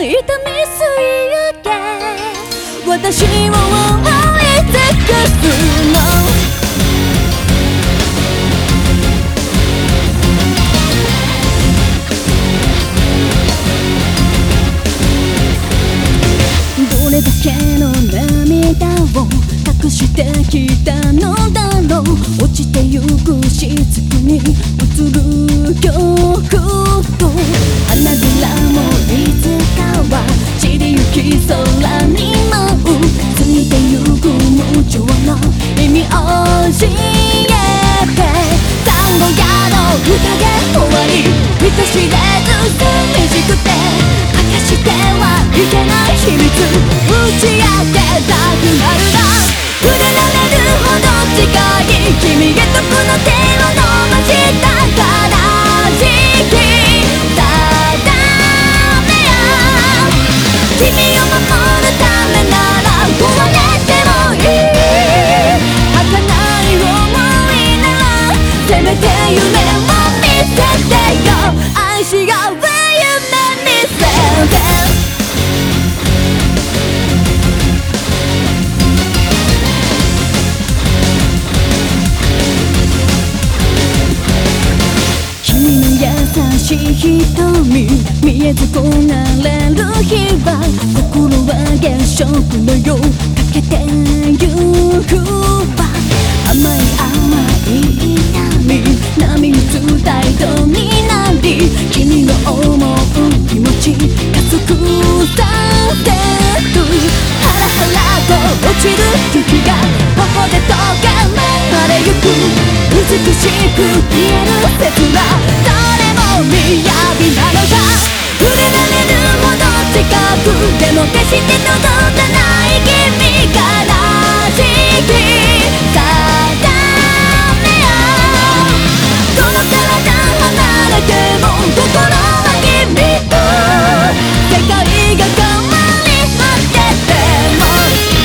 痛みすぎて私を追い尽くすの。どれだけの涙を隠してきたのだろう。落ちてゆくしつくに映る曲と花びらもいつかは散りゆき空に舞う。過ぎてゆく無情な意味を教えて。単語やの歌で終わり人知れず寂しくて明かしてはいけない秘密打ち明けたくなるな。触れられるほど近い君へとこの手を伸ばした悲しき定めや。君を守るためなら壊れてもいい。儚い想いならせめて夢を見せてよ。愛し合う夢見せて。優しい瞳見えずこなれる日は心は月食のよかけてゆくわ。甘い甘い痛み波打つ態度になり君の思う気持ち加速させる。ハラハラと落ちる雪が頬で溶け流れゆく美しく消える切な雅なのか。触れられるほど近くでも決して届かない君からしき定めや。この体離れても心は君と世界が変わり果てても。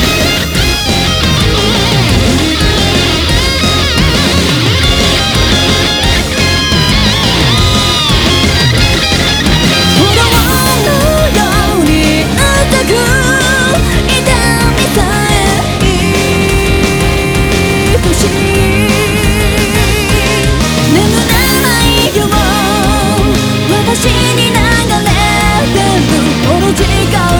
私に流れてるこの時間